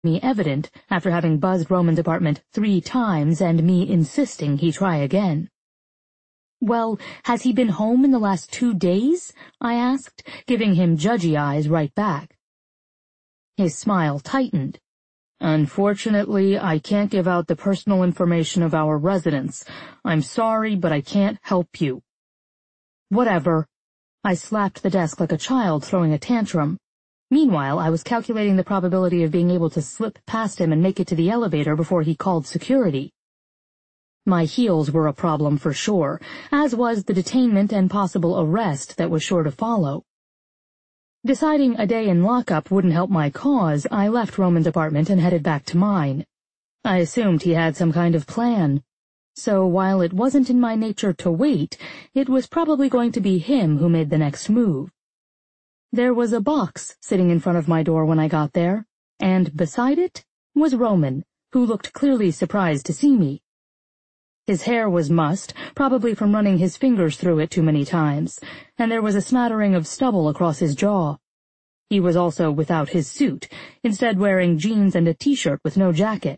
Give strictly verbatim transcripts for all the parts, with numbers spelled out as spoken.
me evident after having buzzed Roman's apartment three times and me insisting he try again. "Well, has he been home in the last two days?" I asked, giving him judgy eyes right back. His smile tightened. "Unfortunately, I can't give out the personal information of our residents. I'm sorry, but I can't help you." "Whatever." I slapped the desk like a child throwing a tantrum. Meanwhile, I was calculating the probability of being able to slip past him and make it to the elevator before he called security. My heels were a problem for sure, as was the detainment and possible arrest that was sure to follow. Deciding a day in lockup wouldn't help my cause, I left Roman's apartment and headed back to mine. I assumed he had some kind of plan. So while it wasn't in my nature to wait, it was probably going to be him who made the next move. There was a box sitting in front of my door when I got there, and beside it was Roman, who looked clearly surprised to see me. His hair was mussed, probably from running his fingers through it too many times, and there was a smattering of stubble across his jaw. He was also without his suit, instead wearing jeans and a t-shirt with no jacket.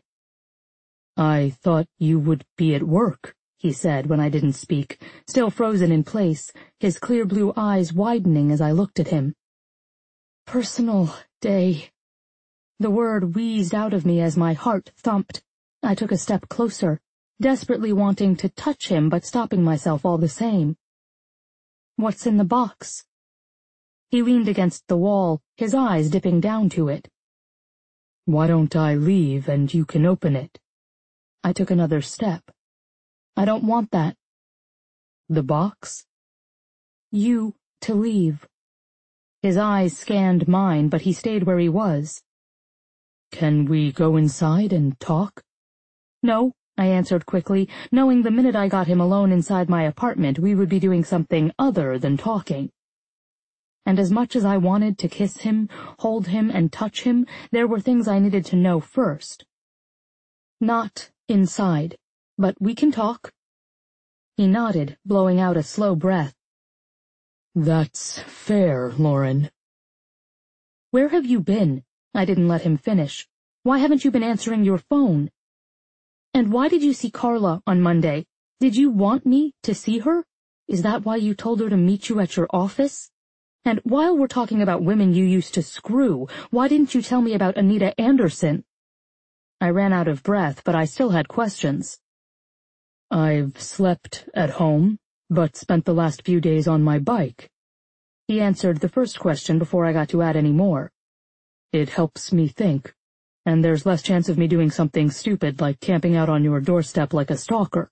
"I thought you would be at work," he said when I didn't speak, still frozen in place, his clear blue eyes widening as I looked at him. "Personal day." The word wheezed out of me as my heart thumped. I took a step closer, desperately wanting to touch him but stopping myself all the same. "What's in the box?" He leaned against the wall, his eyes dipping down to it. "Why don't I leave and you can open it?" I took another step. "I don't want that." "The box?" "You to leave." His eyes scanned mine, but he stayed where he was. "Can we go inside and talk?" "No," I answered quickly, knowing the minute I got him alone inside my apartment we would be doing something other than talking. And as much as I wanted to kiss him, hold him, and touch him, there were things I needed to know first. "Not inside, but we can talk." He nodded, blowing out a slow breath. "That's fair, Lauren." "Where have you been?" I didn't let him finish. "Why haven't you been answering your phone? And why did you see Carla on Monday? Did you want me to see her? Is that why you told her to meet you at your office? And while we're talking about women you used to screw, why didn't you tell me about Anita Anderson?" I ran out of breath, but I still had questions. "I've slept at home, but spent the last few days on my bike." He answered the first question before I got to add any more. "It helps me think, and there's less chance of me doing something stupid like camping out on your doorstep like a stalker."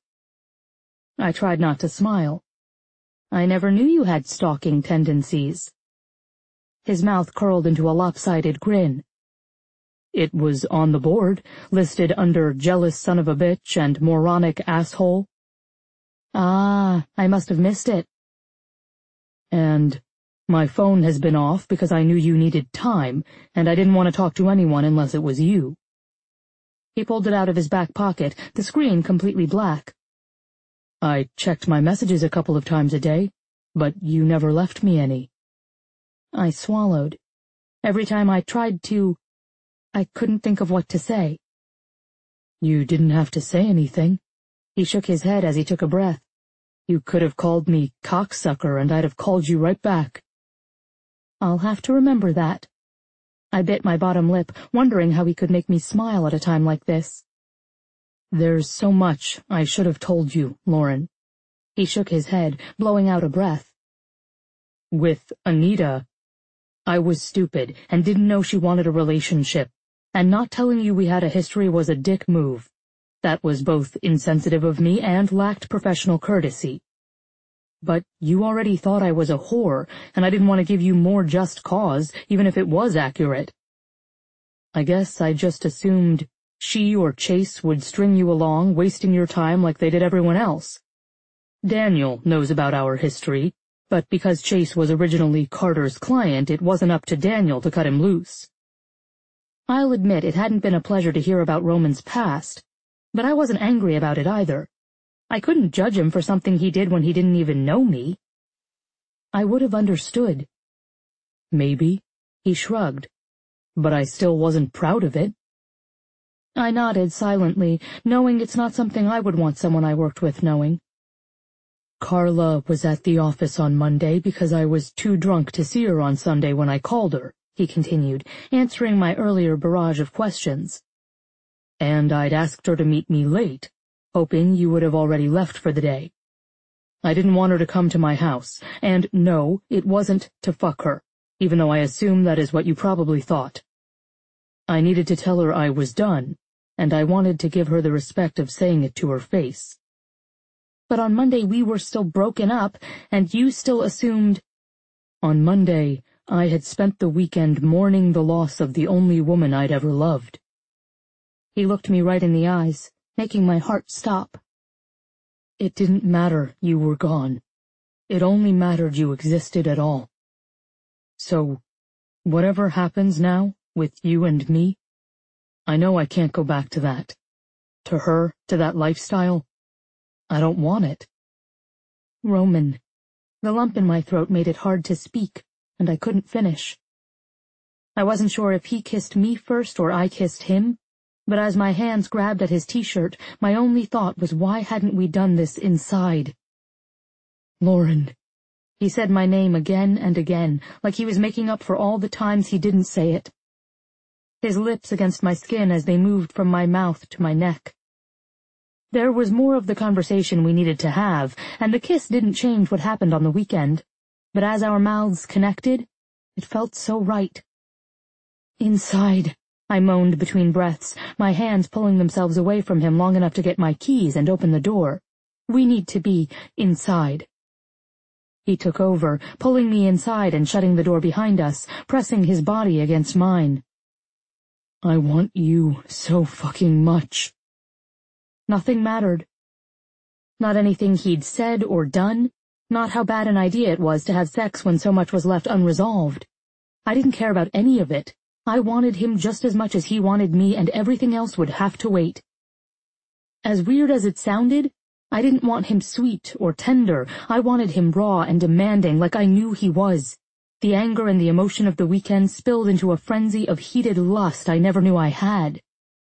I tried not to smile. "I never knew you had stalking tendencies." His mouth curled into a lopsided grin. "It was on the board, listed under jealous son of a bitch and moronic asshole." "Ah, I must have missed it." "And my phone has been off because I knew you needed time, and I didn't want to talk to anyone unless it was you." He pulled it out of his back pocket, the screen completely black. "I checked my messages a couple of times a day, but you never left me any." I swallowed. Every time I tried to, I couldn't think of what to say. "You didn't have to say anything." He shook his head as he took a breath. "You could have called me cocksucker and I'd have called you right back." "I'll have to remember that." I bit my bottom lip, wondering how he could make me smile at a time like this. "There's so much I should have told you, Lauren." He shook his head, blowing out a breath. "With Anita, I was stupid and didn't know she wanted a relationship, and not telling you we had a history was a dick move. That was both insensitive of me and lacked professional courtesy. But you already thought I was a whore, and I didn't want to give you more just cause, even if it was accurate. I guess I just assumed she or Chase would string you along, wasting your time like they did everyone else. Daniel knows about our history, but because Chase was originally Carter's client, it wasn't up to Daniel to cut him loose." I'll admit it hadn't been a pleasure to hear about Roman's past, but I wasn't angry about it either. I couldn't judge him for something he did when he didn't even know me. I would have understood. "Maybe," he shrugged, "but I still wasn't proud of it. I nodded silently, knowing it's not something I would want someone I worked with knowing. Carla was at the office on Monday because I was too drunk to see her on Sunday when I called her, he continued, answering my earlier barrage of questions. And I'd asked her to meet me late, hoping you would have already left for the day. I didn't want her to come to my house, and no, it wasn't to fuck her, even though I assume that is what you probably thought. I needed to tell her I was done, and I wanted to give her the respect of saying it to her face. But on Monday we were still broken up, and you still assumed— On Monday, I had spent the weekend mourning the loss of the only woman I'd ever loved. He looked me right in the eyes, making my heart stop. It didn't matter you were gone. It only mattered you existed at all. So, whatever happens now, with you and me, I know I can't go back to that. To her, to that lifestyle. I don't want it. Roman. The lump in my throat made it hard to speak, and I couldn't finish. I wasn't sure if he kissed me first or I kissed him, but as my hands grabbed at his t-shirt, my only thought was why hadn't we done this inside? Lauren. He said my name again and again, like he was making up for all the times he didn't say it. His lips against my skin as they moved from my mouth to my neck. There was more of the conversation we needed to have, and the kiss didn't change what happened on the weekend, but as our mouths connected, it felt so right. Inside, I moaned between breaths, my hands pulling themselves away from him long enough to get my keys and open the door. We need to be inside. He took over, pulling me inside and shutting the door behind us, pressing his body against mine. I want you so fucking much. Nothing mattered. Not anything he'd said or done, not how bad an idea it was to have sex when so much was left unresolved. I didn't care about any of it. I wanted him just as much as he wanted me, and everything else would have to wait. As weird as it sounded, I didn't want him sweet or tender. I wanted him raw and demanding, like I knew he was. The anger and the emotion of the weekend spilled into a frenzy of heated lust I never knew I had.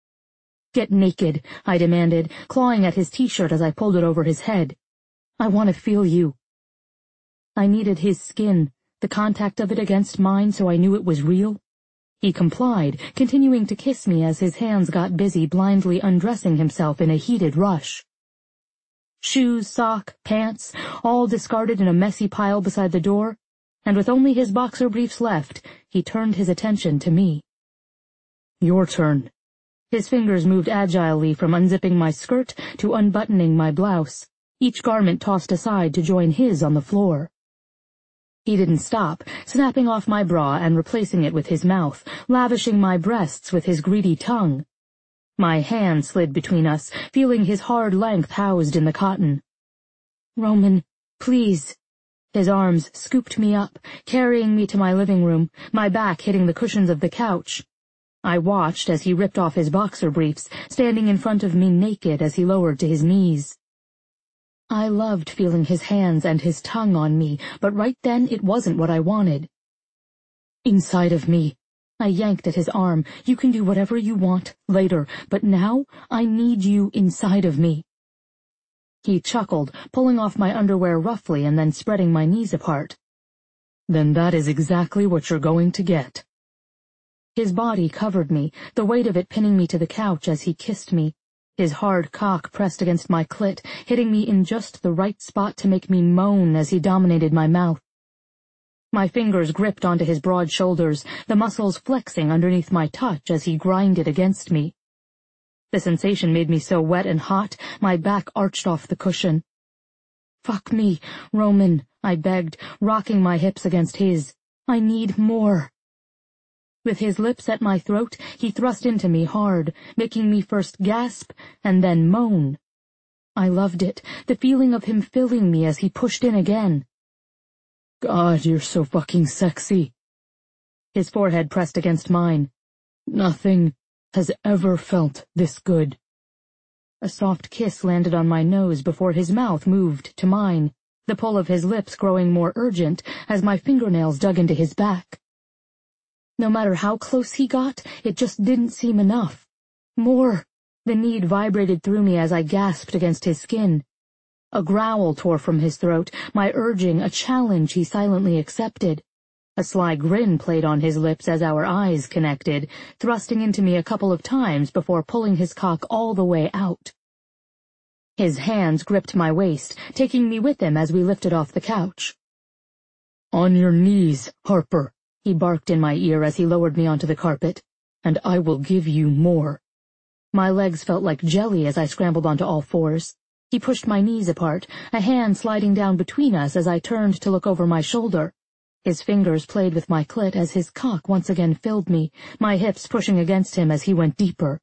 Get naked, I demanded, clawing at his t-shirt as I pulled it over his head. I want to feel you. I needed his skin, the contact of it against mine so I knew it was real. He complied, continuing to kiss me as his hands got busy blindly undressing himself in a heated rush. Shoes, sock, pants, all discarded in a messy pile beside the door, and with only his boxer briefs left, he turned his attention to me. Your turn. His fingers moved agilely from unzipping my skirt to unbuttoning my blouse, each garment tossed aside to join his on the floor. He didn't stop, snapping off my bra and replacing it with his mouth, lavishing my breasts with his greedy tongue. My hand slid between us, feeling his hard length housed in the cotton. Roman, please. His arms scooped me up, carrying me to my living room, my back hitting the cushions of the couch. I watched as he ripped off his boxer briefs, standing in front of me naked as he lowered to his knees. I loved feeling his hands and his tongue on me, but right then it wasn't what I wanted. Inside of me. I yanked at his arm. You can do whatever you want, later, but now I need you inside of me. He chuckled, pulling off my underwear roughly and then spreading my knees apart. Then that is exactly what you're going to get. His body covered me, the weight of it pinning me to the couch as he kissed me, his hard cock pressed against my clit, hitting me in just the right spot to make me moan as he dominated my mouth. My fingers gripped onto his broad shoulders, the muscles flexing underneath my touch as he grinded against me. The sensation made me so wet and hot, my back arched off the cushion. Fuck me, Roman, I begged, rocking my hips against his. I need more. With his lips at my throat, he thrust into me hard, making me first gasp and then moan. I loved it, the feeling of him filling me as he pushed in again. God, you're so fucking sexy. His forehead pressed against mine. Nothing has ever felt this good. A soft kiss landed on my nose before his mouth moved to mine, the pull of his lips growing more urgent as my fingernails dug into his back. No matter how close he got, it just didn't seem enough. More! The need vibrated through me as I gasped against his skin. A growl tore from his throat, my urging a challenge he silently accepted. A sly grin played on his lips as our eyes connected, thrusting into me a couple of times before pulling his cock all the way out. His hands gripped my waist, taking me with him as we lifted off the couch. "On your knees, Harper," he barked in my ear as he lowered me onto the carpet, "and I will give you more." My legs felt like jelly as I scrambled onto all fours. He pushed my knees apart, a hand sliding down between us as I turned to look over my shoulder. His fingers played with my clit as his cock once again filled me, my hips pushing against him as he went deeper.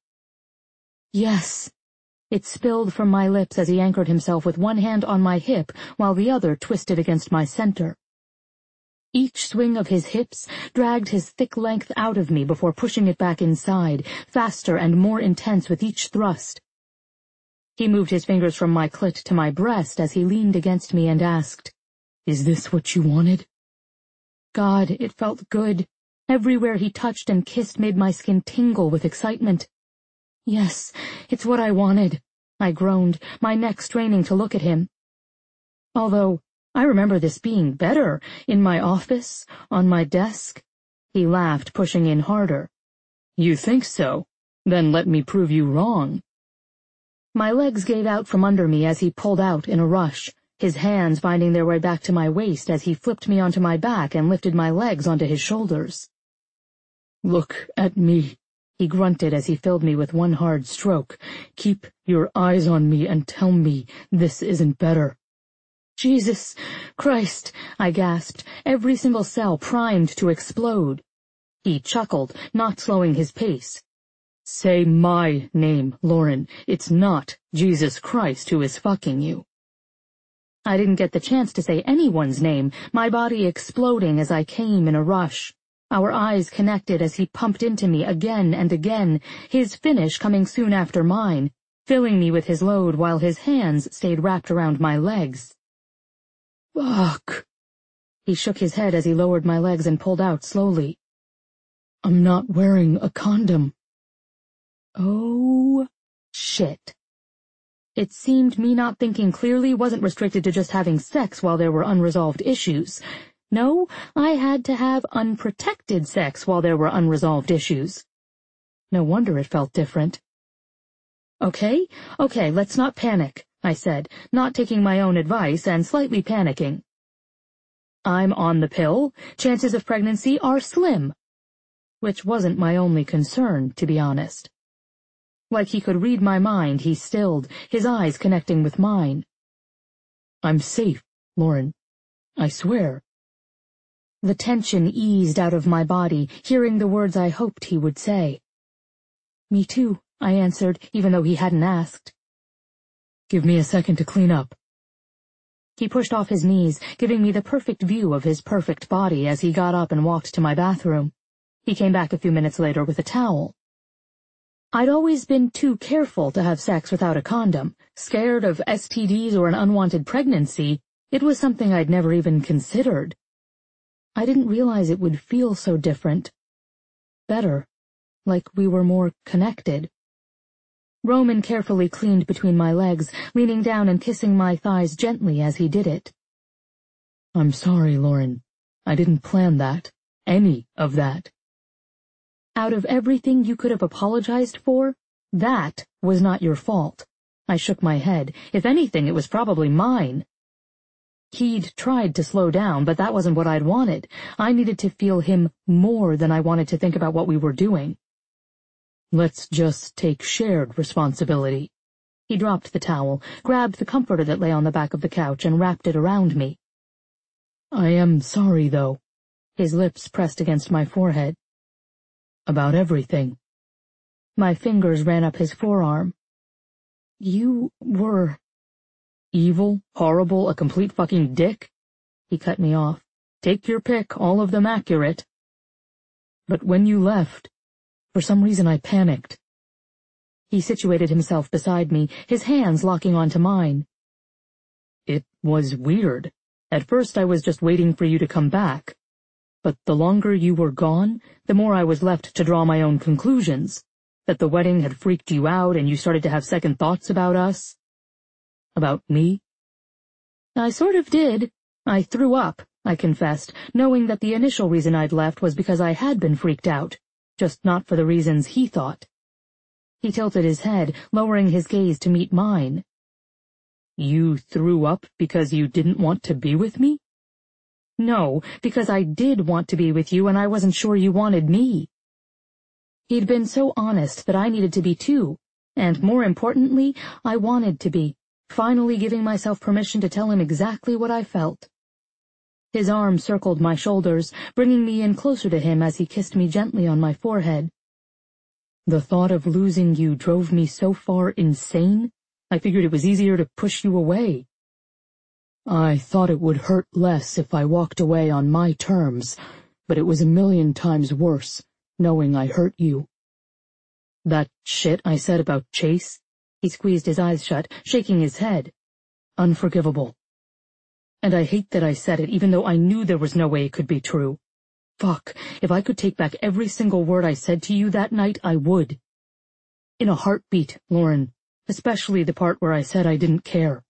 "Yes." It spilled from my lips as he anchored himself with one hand on my hip while the other twisted against my center. Each swing of his hips dragged his thick length out of me before pushing it back inside, faster and more intense with each thrust. He moved his fingers from my clit to my breast as he leaned against me and asked, "Is this what you wanted?" God, it felt good. Everywhere he touched and kissed made my skin tingle with excitement. "Yes, it's what I wanted," I groaned, my neck straining to look at him. Although I remember this being better, in my office, on my desk. He laughed, pushing in harder. "You think so? Then let me prove you wrong." My legs gave out from under me as he pulled out in a rush, his hands finding their way back to my waist as he flipped me onto my back and lifted my legs onto his shoulders. "Look at me," he grunted as he filled me with one hard stroke. "Keep your eyes on me and tell me this isn't better." "Jesus Christ," I gasped, every single cell primed to explode. He chuckled, not slowing his pace. "Say my name, Lauren. It's not Jesus Christ who is fucking you." I didn't get the chance to say anyone's name, my body exploding as I came in a rush. Our eyes connected as he pumped into me again and again, his finish coming soon after mine, filling me with his load while his hands stayed wrapped around my legs. "Fuck." He shook his head as he lowered my legs and pulled out slowly. "I'm not wearing a condom." Oh, shit. It seemed me not thinking clearly wasn't restricted to just having sex while there were unresolved issues. No, I had to have unprotected sex while there were unresolved issues. No wonder it felt different. "Okay, okay, let's not panic," I said, not taking my own advice and slightly panicking. "I'm on the pill. Chances of pregnancy are slim." Which wasn't my only concern, to be honest. Like he could read my mind, he stilled, his eyes connecting with mine. "I'm safe, Lauren. I swear." The tension eased out of my body, hearing the words I hoped he would say. "Me too," I answered, even though he hadn't asked. "Give me a second to clean up." He pushed off his knees, giving me the perfect view of his perfect body as he got up and walked to my bathroom. He came back a few minutes later with a towel. I'd always been too careful to have sex without a condom, scared of S T Ds or an unwanted pregnancy. It was something I'd never even considered. I didn't realize it would feel so different. Better, like we were more connected. Roman carefully cleaned between my legs, leaning down and kissing my thighs gently as he did it. "I'm sorry, Lauren. I didn't plan that. Any of that." "Out of everything you could have apologized for, that was not your fault." I shook my head. If anything, it was probably mine. He'd tried to slow down, but that wasn't what I'd wanted. I needed to feel him more than I wanted to think about what we were doing. "Let's just take shared responsibility." He dropped the towel, grabbed the comforter that lay on the back of the couch, and wrapped it around me. "I am sorry, though." His lips pressed against my forehead. "About everything." My fingers ran up his forearm. "You were—" "Evil, horrible, a complete fucking dick?" He cut me off. "Take your pick, all of them accurate." "But when you left, for some reason I panicked." He situated himself beside me, his hands locking onto mine. "It was weird. At first I was just waiting for you to come back. But the longer you were gone, the more I was left to draw my own conclusions. That the wedding had freaked you out and you started to have second thoughts about us? About me? I sort of did. I threw up, I confessed, knowing that the initial reason I'd left was because I had been freaked out, just not for the reasons he thought. He tilted his head, lowering his gaze to meet mine. You threw up because you didn't want to be with me? No, because I did want to be with you and I wasn't sure you wanted me. He'd been so honest that I needed to be too, and more importantly, I wanted to be, finally giving myself permission to tell him exactly what I felt. His arm circled my shoulders, bringing me in closer to him as he kissed me gently on my forehead. The thought of losing you drove me so far insane, I figured it was easier to push you away. I thought it would hurt less if I walked away on my terms, but it was a million times worse, knowing I hurt you. That shit I said about Chase? He squeezed his eyes shut, shaking his head. Unforgivable. And I hate that I said it, even though I knew there was no way it could be true. Fuck, if I could take back every single word I said to you that night, I would. In a heartbeat, Lauren, especially the part where I said I didn't care.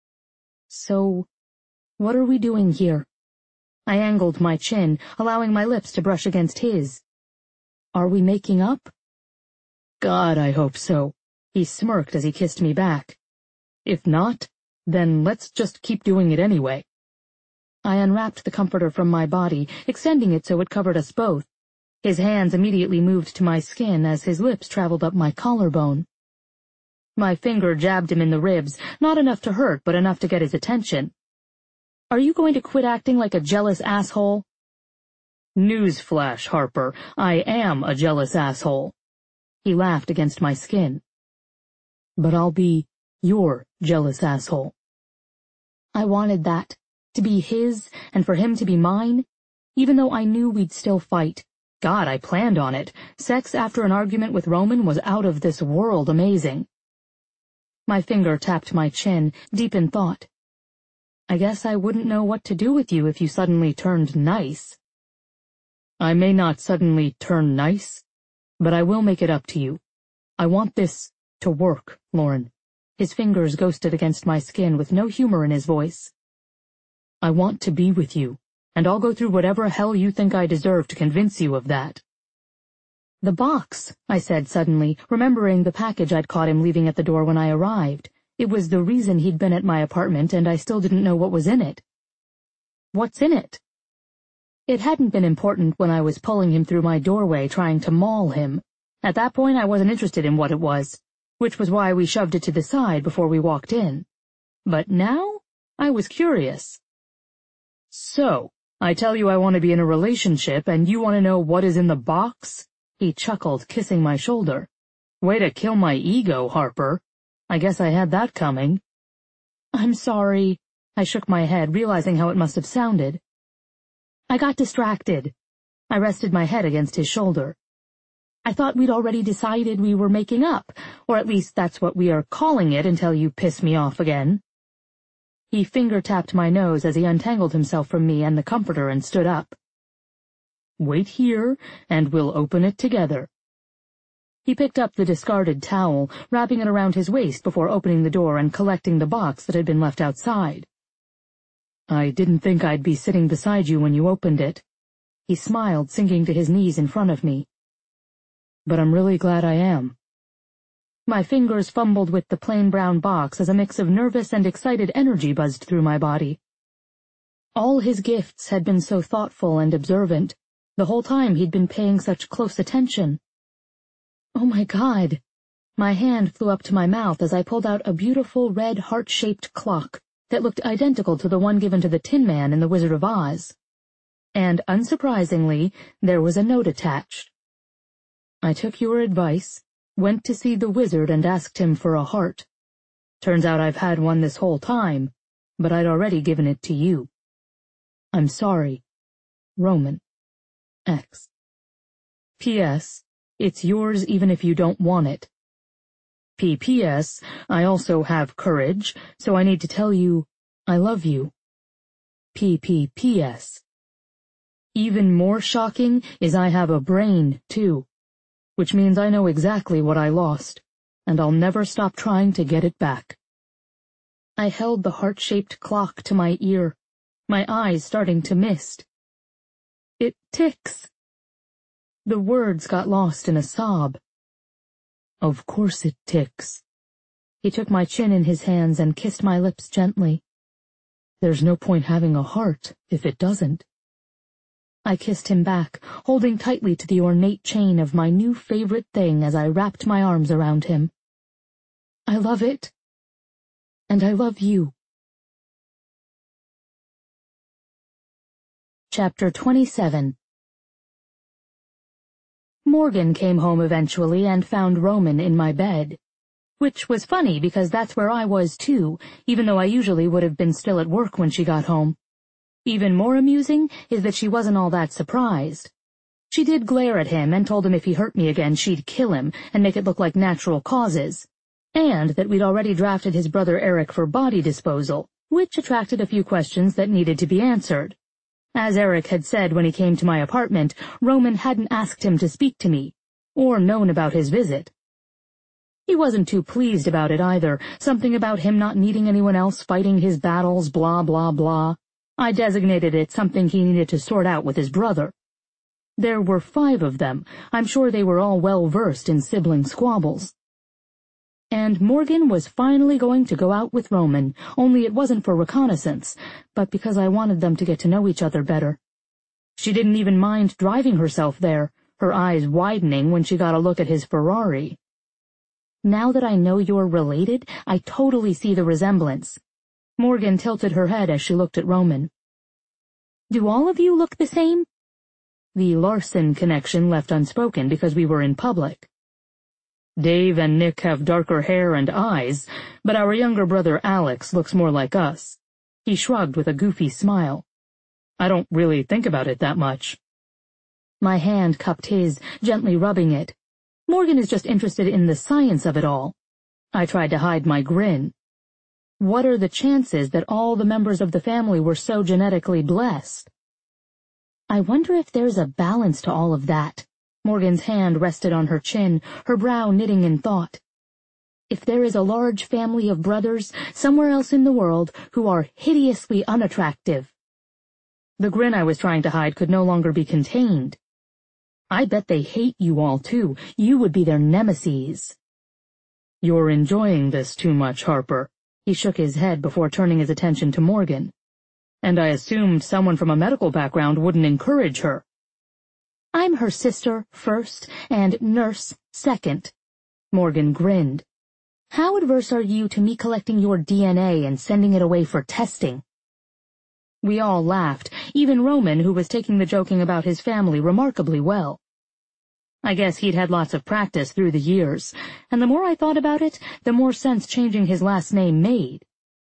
So, what are we doing here? I angled my chin, allowing my lips to brush against his. Are we making up? God, I hope so. He smirked as he kissed me back. If not, then let's just keep doing it anyway. I unwrapped the comforter from my body, extending it so it covered us both. His hands immediately moved to my skin as his lips traveled up my collarbone. My finger jabbed him in the ribs, not enough to hurt, but enough to get his attention. Are you going to quit acting like a jealous asshole? Newsflash, Harper, I am a jealous asshole. He laughed against my skin. But I'll be your jealous asshole. I wanted that. To be his, and for him to be mine, even though I knew we'd still fight. God, I planned on it. Sex after an argument with Roman was out of this world amazing. My finger tapped my chin, deep in thought. I guess I wouldn't know what to do with you if you suddenly turned nice. I may not suddenly turn nice, but I will make it up to you. I want this to work, Lauren. His fingers ghosted against my skin with no humor in his voice. I want to be with you, and I'll go through whatever hell you think I deserve to convince you of that. The box, I said suddenly, remembering the package I'd caught him leaving at the door when I arrived. It was the reason he'd been at my apartment, and I still didn't know what was in it. What's in it? It hadn't been important when I was pulling him through my doorway trying to maul him. At that point I wasn't interested in what it was, which was why we shoved it to the side before we walked in. But now I was curious. So, I tell you I want to be in a relationship, and you want to know what is in the box? He chuckled, kissing my shoulder. Way to kill my ego, Harper. I guess I had that coming. I'm sorry. I shook my head, realizing how it must have sounded. I got distracted. I rested my head against his shoulder. I thought we'd already decided we were making up, or at least that's what we are calling it until you piss me off again. He finger-tapped my nose as he untangled himself from me and the comforter and stood up. Wait here, and we'll open it together. He picked up the discarded towel, wrapping it around his waist before opening the door and collecting the box that had been left outside. I didn't think I'd be sitting beside you when you opened it. He smiled, sinking to his knees in front of me. But I'm really glad I am. My fingers fumbled with the plain brown box as a mix of nervous and excited energy buzzed through my body. All his gifts had been so thoughtful and observant. The whole time he'd been paying such close attention. Oh my God! My hand flew up to my mouth as I pulled out a beautiful red heart-shaped clock that looked identical to the one given to the Tin Man in The Wizard of Oz. And, unsurprisingly, there was a note attached. I took your advice, went to see the wizard and asked him for a heart. Turns out I've had one this whole time, but I'd already given it to you. I'm sorry. Roman. X. P S. It's yours even if you don't want it. P P S. I also have courage, so I need to tell you, I love you. P P P S. Even more shocking is I have a brain, too. which means I know exactly what I lost, and I'll never stop trying to get it back. I held the heart-shaped clock to my ear, my eyes starting to mist. It ticks. The words got lost in a sob. Of course it ticks. He took my chin in his hands and kissed my lips gently. There's no point having a heart if it doesn't. I kissed him back, holding tightly to the ornate chain of my new favorite thing as I wrapped my arms around him. I love it. And I love you. Chapter twenty-seven. Morgan came home eventually and found Roman in my bed. Which was funny because that's where I was too, even though I usually would have been still at work when she got home. Even more amusing is that she wasn't all that surprised. She did glare at him and told him if he hurt me again she'd kill him and make it look like natural causes, and that we'd already drafted his brother Eric for body disposal, which attracted a few questions that needed to be answered. As Eric had said when he came to my apartment, Roman hadn't asked him to speak to me, or known about his visit. He wasn't too pleased about it either, something about him not needing anyone else fighting his battles, blah blah blah. I designated it something he needed to sort out with his brother. There were five of them. I'm sure they were all well versed in sibling squabbles. And Morgan was finally going to go out with Roman, only it wasn't for reconnaissance, but because I wanted them to get to know each other better. She didn't even mind driving herself there, her eyes widening when she got a look at his Ferrari. Now that I know you're related, I totally see the resemblance. Morgan tilted her head as she looked at Roman. Do all of you look the same? The Larson connection left unspoken because we were in public. Dave and Nick have darker hair and eyes, but our younger brother Alex looks more like us. He shrugged with a goofy smile. I don't really think about it that much. My hand cupped his, gently rubbing it. Morgan is just interested in the science of it all. I tried to hide my grin. What are the chances that all the members of the family were so genetically blessed? I wonder if there's a balance to all of that. Morgan's hand rested on her chin, her brow knitting in thought. If there is a large family of brothers somewhere else in the world who are hideously unattractive. The grin I was trying to hide could no longer be contained. I bet they hate you all too. You would be their nemesis. You're enjoying this too much, Harper. He shook his head before turning his attention to Morgan. And I assumed someone from a medical background wouldn't encourage her. I'm her sister first and nurse second. Morgan grinned. How adverse are you to me collecting your D N A and sending it away for testing? We all laughed, even Roman, who was taking the joking about his family remarkably well. I guess he'd had lots of practice through the years, and the more I thought about it, the more sense changing his last name made.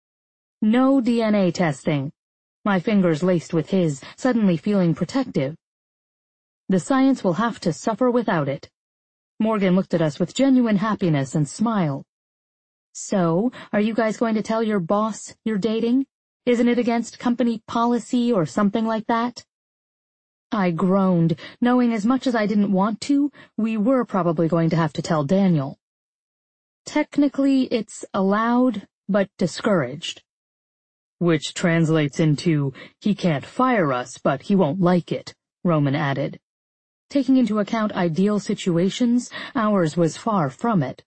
No D N A testing. My fingers laced with his, suddenly feeling protective. The science will have to suffer without it. Morgan looked at us with genuine happiness and smiled. So, are you guys going to tell your boss you're dating? Isn't it against company policy or something like that? I groaned, knowing as much as I didn't want to, we were probably going to have to tell Daniel. Technically, it's allowed, but discouraged. Which translates into, he can't fire us, but he won't like it, Roman added. Taking into account ideal situations, ours was far from it.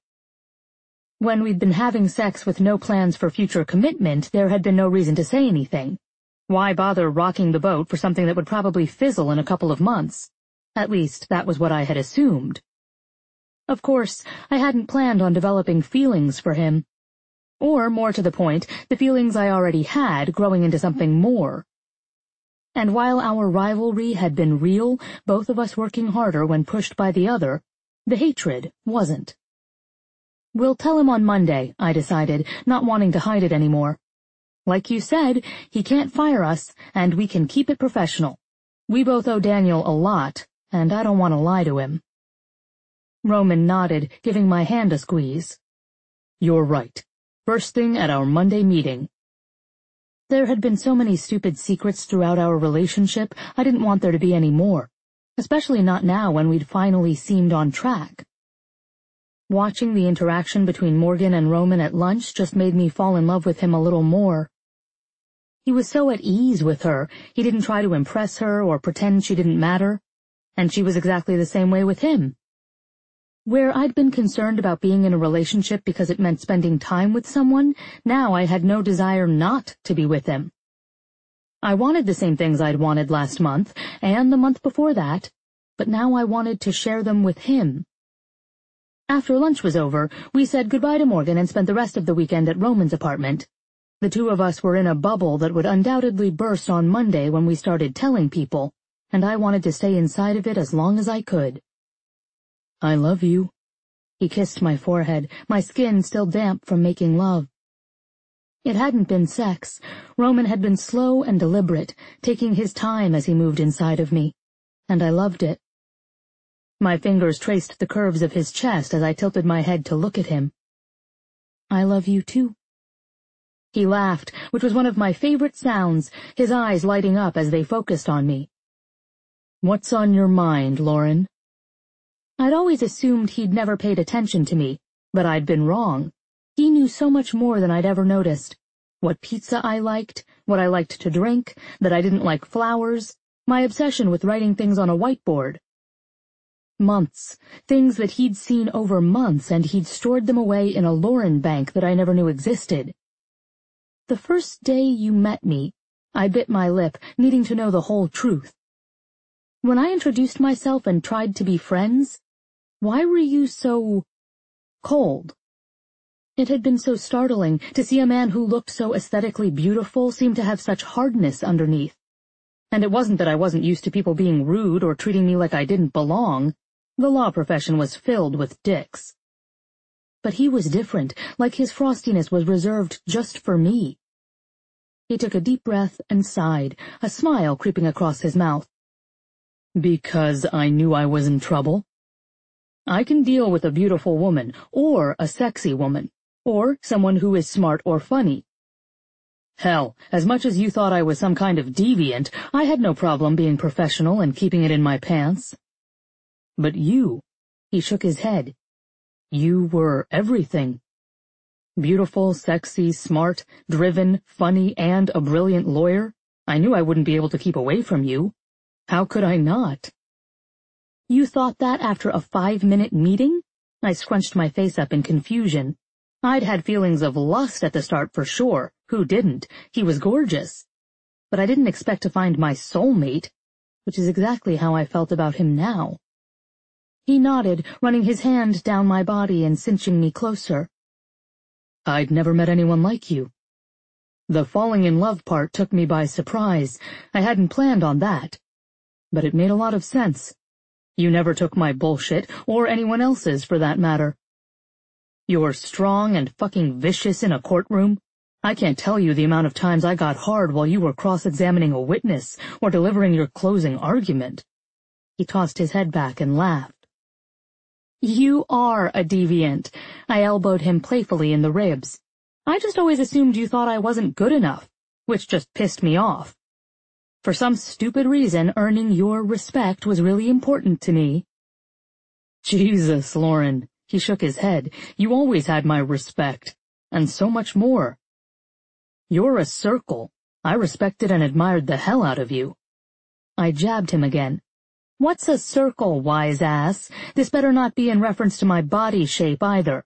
When we'd been having sex with no plans for future commitment, there had been no reason to say anything. Why bother rocking the boat for something that would probably fizzle in a couple of months? At least, that was what I had assumed. Of course, I hadn't planned on developing feelings for him. Or, more to the point, the feelings I already had growing into something more. And while our rivalry had been real, both of us working harder when pushed by the other, the hatred wasn't. We'll tell him on Monday, I decided, not wanting to hide it anymore. Like you said, he can't fire us, and we can keep it professional. We both owe Daniel a lot, and I don't want to lie to him. Roman nodded, giving my hand a squeeze. You're right. First thing at our Monday meeting. There had been so many stupid secrets throughout our relationship, I didn't want there to be any more. especially not now when we'd finally seemed on track. Watching the interaction between Morgan and Roman at lunch just made me fall in love with him a little more. He was so at ease with her, he didn't try to impress her or pretend she didn't matter, and she was exactly the same way with him. Where I'd been concerned about being in a relationship because it meant spending time with someone, now I had no desire not to be with him. I wanted the same things I'd wanted last month, and the month before that, but now I wanted to share them with him. After lunch was over, we said goodbye to Morgan and spent the rest of the weekend at Roman's apartment. The two of us were in a bubble that would undoubtedly burst on Monday when we started telling people, and I wanted to stay inside of it as long as I could. "I love you." He kissed my forehead, my skin still damp from making love. It hadn't been sex. Roman had been slow and deliberate, taking his time as he moved inside of me, and I loved it. My fingers traced the curves of his chest as I tilted my head to look at him. "I love you too." He laughed, which was one of my favorite sounds, his eyes lighting up as they focused on me. "What's on your mind, Lauren?" I'd always assumed he'd never paid attention to me, but I'd been wrong. He knew so much more than I'd ever noticed. What pizza I liked, what I liked to drink, that I didn't like flowers, my obsession with writing things on a whiteboard. Months, things that he'd seen over months, and he'd stored them away in a Lauren bank that I never knew existed. The first day you met me, I bit my lip, needing to know the whole truth. When I introduced myself and tried to be friends, why were you so cold? It had been so startling to see a man who looked so aesthetically beautiful seem to have such hardness underneath. And it wasn't that I wasn't used to people being rude or treating me like I didn't belong. The law profession was filled with dicks. But he was different, like his frostiness was reserved just for me. He took a deep breath and sighed, a smile creeping across his mouth. "Because I knew I was in trouble. I can deal with a beautiful woman, or a sexy woman, or someone who is smart or funny. Hell, as much as you thought I was some kind of deviant, I had no problem being professional and keeping it in my pants. But you," he shook his head, "you were everything. Beautiful, sexy, smart, driven, funny, and a brilliant lawyer. I knew I wouldn't be able to keep away from you. How could I not?" "You thought that after a five-minute meeting?" I scrunched my face up in confusion. I'd had feelings of lust at the start for sure. Who didn't? He was gorgeous. But I didn't expect to find my soulmate, which is exactly how I felt about him now. He nodded, running his hand down my body and cinching me closer. "I'd never met anyone like you. The falling in love part took me by surprise. I hadn't planned on that. But it made a lot of sense. You never took my bullshit, or anyone else's for that matter. You're strong and fucking vicious in a courtroom. I can't tell you the amount of times I got hard while you were cross-examining a witness or delivering your closing argument." He tossed his head back and laughed. "You are a deviant." I elbowed him playfully in the ribs. "I just always assumed you thought I wasn't good enough, which just pissed me off. For some stupid reason, earning your respect was really important to me." "Jesus, Lauren," he shook his head, "you always had my respect, and so much more. You're a circle. I respected and admired the hell out of you." I jabbed him again. "What's a circle, wise ass? This better not be in reference to my body shape either."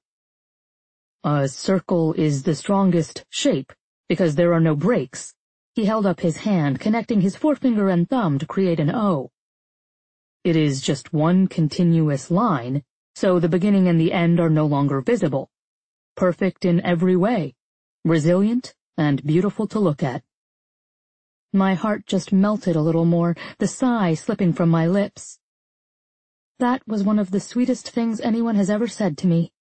"A circle is the strongest shape, because there are no breaks." He held up his hand, connecting his forefinger and thumb to create an O. "It is just one continuous line, so the beginning and the end are no longer visible. Perfect in every way, resilient and beautiful to look at." My heart just melted a little more, the sigh slipping from my lips. That was one of the sweetest things anyone has ever said to me.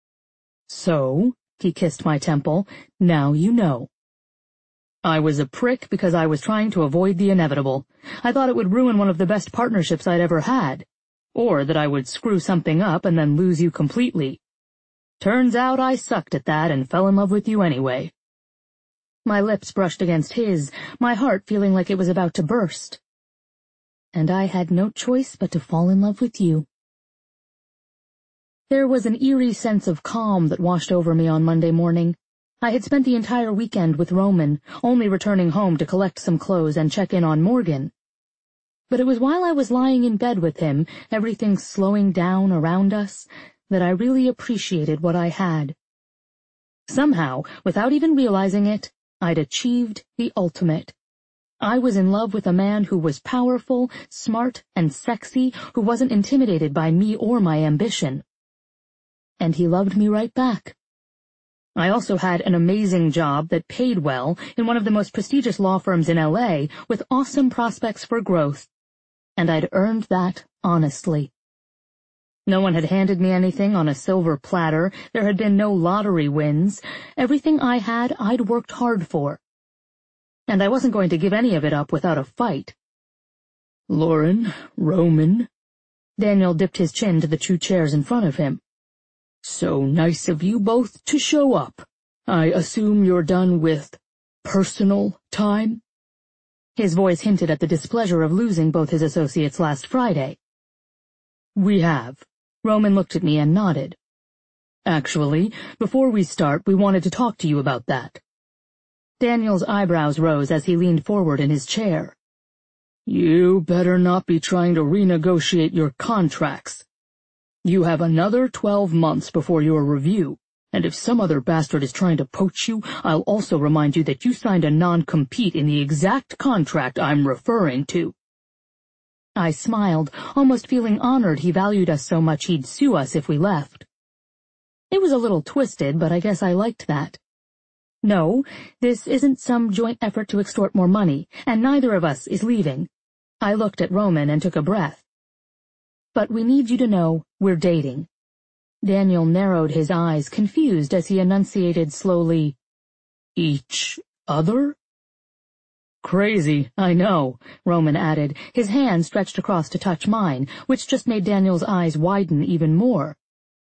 "So," he kissed my temple, "now you know. I was a prick because I was trying to avoid the inevitable. I thought it would ruin one of the best partnerships I'd ever had, or that I would screw something up and then lose you completely. Turns out I sucked at that and fell in love with you anyway." My lips brushed against his, my heart feeling like it was about to burst. and I had no choice but to fall in love with you. There was an eerie sense of calm that washed over me on Monday morning. I had spent the entire weekend with Roman, only returning home to collect some clothes and check in on Morgan. But it was while I was lying in bed with him, everything slowing down around us, that I really appreciated what I had. Somehow, without even realizing it, I'd achieved the ultimate. I was in love with a man who was powerful, smart, and sexy, who wasn't intimidated by me or my ambition. And he loved me right back. I also had an amazing job that paid well in one of the most prestigious law firms in L A with awesome prospects for growth. And I'd earned that honestly. No one had handed me anything on a silver platter, there had been no lottery wins. Everything I had, I'd worked hard for. And I wasn't going to give any of it up without a fight. Lauren, Roman. Daniel dipped his chin to the two chairs in front of him. So nice of you both to show up. I assume you're done with personal time? His voice hinted at the displeasure of losing both his associates last Friday. We have. Roman looked at me and nodded. Actually, before we start, we wanted to talk to you about that. Daniel's eyebrows rose as he leaned forward in his chair. You better not be trying to renegotiate your contracts. You have another twelve months before your review, and if some other bastard is trying to poach you, I'll also remind you that you signed a non-compete in the exact contract I'm referring to. I smiled, almost feeling honored he valued us so much he'd sue us if we left. It was a little twisted, but I guess I liked that. No, this isn't some joint effort to extort more money, and neither of us is leaving. I looked at Roman and took a breath. But we need you to know we're dating. Daniel narrowed his eyes, confused as he enunciated slowly, Each other? Crazy, I know, Roman added, his hand stretched across to touch mine, which just made Daniel's eyes widen even more.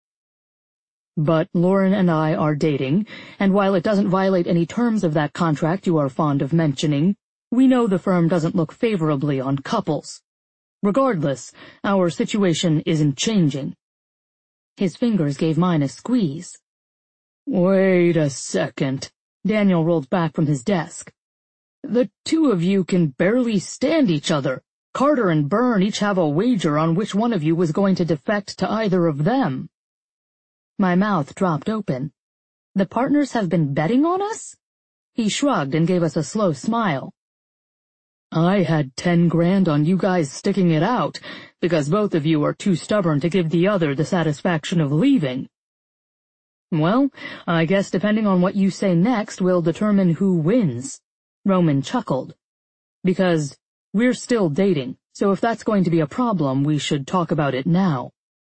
But Lauren and I are dating, and while it doesn't violate any terms of that contract you are fond of mentioning, we know the firm doesn't look favorably on couples. Regardless, our situation isn't changing. His fingers gave mine a squeeze. Wait a second. Daniel rolled back from his desk. The two of you can barely stand each other. Carter and Byrne each have a wager on which one of you was going to defect to either of them. My mouth dropped open. The partners have been betting on us? He shrugged and gave us a slow smile. I had ten grand on you guys sticking it out, because both of you are too stubborn to give the other the satisfaction of leaving. Well, I guess depending on what you say next will determine who wins. Roman chuckled. Because we're still dating, so if that's going to be a problem, we should talk about it now.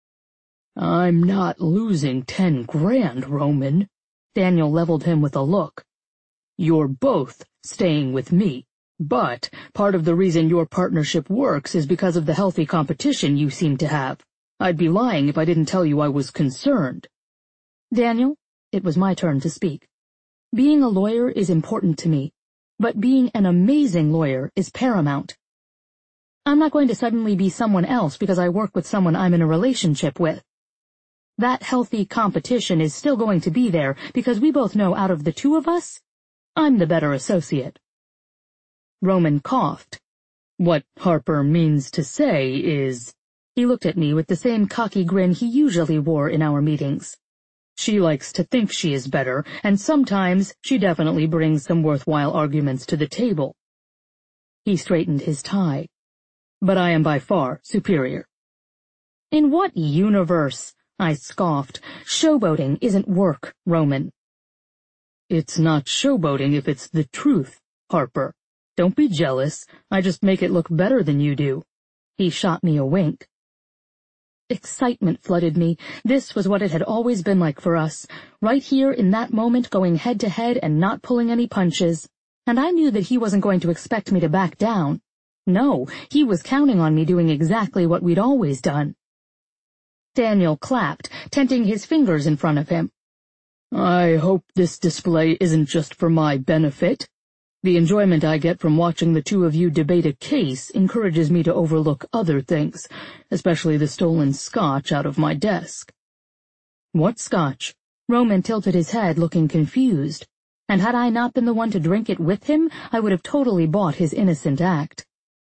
I'm not losing ten grand, Roman. Daniel leveled him with a look. You're both staying with me, but part of the reason your partnership works is because of the healthy competition you seem to have. I'd be lying if I didn't tell you I was concerned. Daniel, it was my turn to speak. Being a lawyer is important to me. But being an amazing lawyer is paramount. I'm not going to suddenly be someone else because I work with someone I'm in a relationship with. That healthy competition is still going to be there because we both know out of the two of us, I'm the better associate. Roman coughed. What Harper means to say is... He looked at me with the same cocky grin he usually wore in our meetings. She likes to think she is better, and sometimes she definitely brings some worthwhile arguments to the table. He straightened his tie. But I am by far superior. In what universe? I scoffed. Showboating isn't work, Roman. It's not showboating if it's the truth, Harper. Don't be jealous. I just make it look better than you do. He shot me a wink. Excitement flooded me. This was what it had always been like for us, right here in that moment going head-to-head and not pulling any punches. And I knew that he wasn't going to expect me to back down. No, he was counting on me doing exactly what we'd always done. Daniel clapped, tenting his fingers in front of him. I hope this display isn't just for my benefit. The enjoyment I get from watching the two of you debate a case encourages me to overlook other things, especially the stolen scotch out of my desk." "What scotch?" Roman tilted his head, looking confused, and had I not been the one to drink it with him, I would have totally bought his innocent act.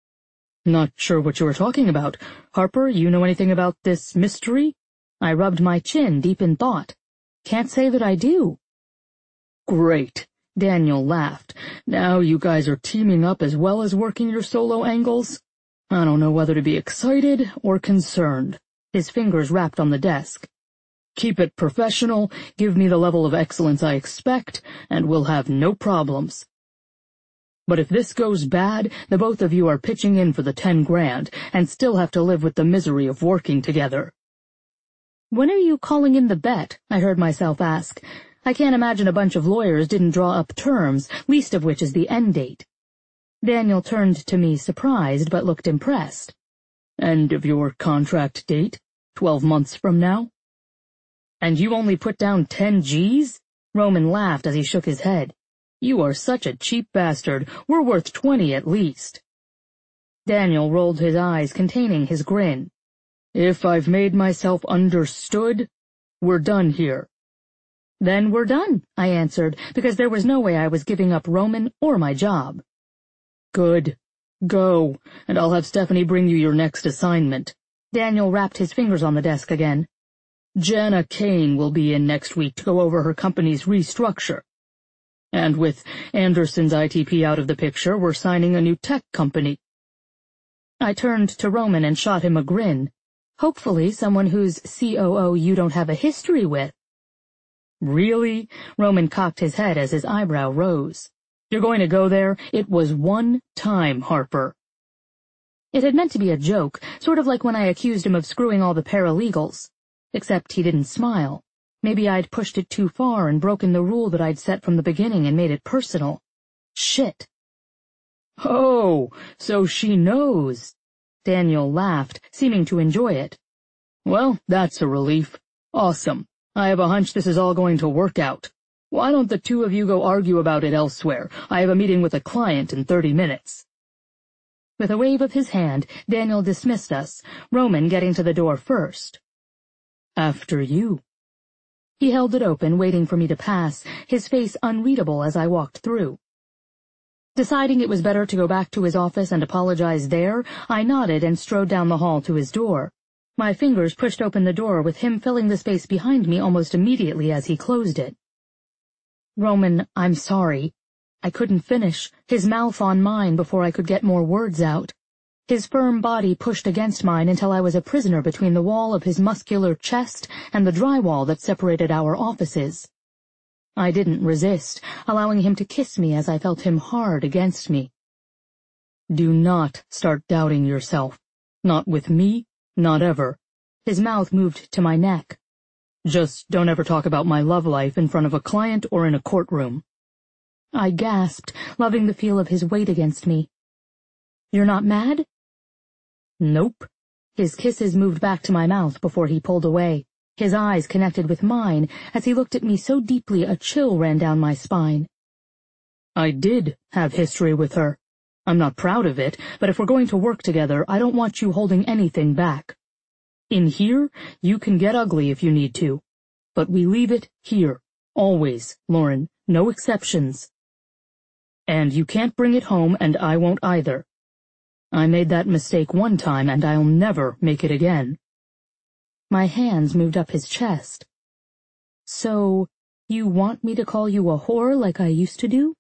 "Not sure what you are talking about. Harper, you know anything about this mystery?" I rubbed my chin, deep in thought. "Can't say that I do." "Great," Daniel laughed. "Now you guys are teaming up as well as working your solo angles? I don't know whether to be excited or concerned." His fingers rapped on the desk. "Keep it professional, give me the level of excellence I expect, and we'll have no problems. But if this goes bad, the both of you are pitching in for the ten grand, and still have to live with the misery of working together." "When are you calling in the bet?" I heard myself ask. I can't imagine a bunch of lawyers didn't draw up terms, least of which is the end date. Daniel turned to me surprised, but looked impressed. "End of your contract date? Twelve months from now?" "And you only put down ten G's?" Roman laughed as he shook his head. "You are such a cheap bastard. We're worth twenty at least." Daniel rolled his eyes, containing his grin. "If I've made myself understood, we're done here." "Then we're done," I answered, because there was no way I was giving up Roman or my job. "Good. Go, and I'll have Stephanie bring you your next assignment." Daniel rapped his fingers on the desk again. "Jana Kane will be in next week to go over her company's restructure. And with Anderson's I T P out of the picture, we're signing a new tech company." I turned to Roman and shot him a grin. Hopefully someone whose C O O you don't have a history with. "Really?" Roman cocked his head as his eyebrow rose. "You're going to go there? It was one time, Harper." It had meant to be a joke, sort of like when I accused him of screwing all the paralegals. Except he didn't smile. Maybe I'd pushed it too far and broken the rule that I'd set from the beginning and made it personal. Shit. "Oh, so she knows." Daniel laughed, seeming to enjoy it. "Well, that's a relief. Awesome. I have a hunch this is all going to work out. Why don't the two of you go argue about it elsewhere? I have a meeting with a client in thirty minutes. With a wave of his hand, Daniel dismissed us, Roman getting to the door first. "After you." He held it open, waiting for me to pass, his face unreadable as I walked through. Deciding it was better to go back to his office and apologize there, I nodded and strode down the hall to his door. My fingers pushed open the door, with him filling the space behind me almost immediately as he closed it. "Roman, I'm sorry." I couldn't finish, his mouth on mine before I could get more words out. His firm body pushed against mine until I was a prisoner between the wall of his muscular chest and the drywall that separated our offices. I didn't resist, allowing him to kiss me as I felt him hard against me. "Do not start doubting yourself. Not with me, not ever." His mouth moved to my neck. "Just don't ever talk about my love life in front of a client or in a courtroom." I gasped, loving the feel of his weight against me. "You're not mad?" "Nope." His kisses moved back to my mouth before he pulled away. His eyes connected with mine as he looked at me so deeply a chill ran down my spine. "I did have history with her. I'm not proud of it, but if we're going to work together, I don't want you holding anything back. In here, you can get ugly if you need to. But we leave it here. Always, Lauren. No exceptions. And you can't bring it home, and I won't either. I made that mistake one time, and I'll never make it again." My hands moved up his chest. "So, you want me to call you a whore like I used to do?"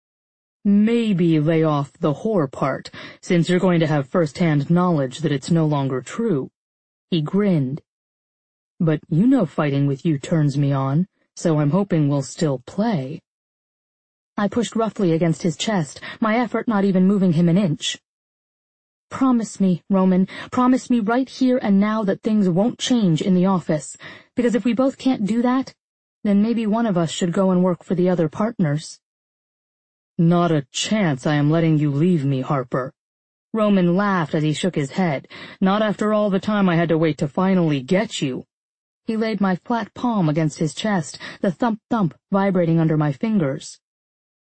"Maybe lay off the whore part, since you're going to have first-hand knowledge that it's no longer true." He grinned. "But you know fighting with you turns me on, so I'm hoping we'll still play." I pushed roughly against his chest, my effort not even moving him an inch. "Promise me, Roman, promise me right here and now that things won't change in the office, because if we both can't do that, then maybe one of us should go and work for the other partners." "Not a chance I am letting you leave me, Harper." Roman laughed as he shook his head. "Not after all the time I had to wait to finally get you." He laid my flat palm against his chest, the thump-thump vibrating under my fingers.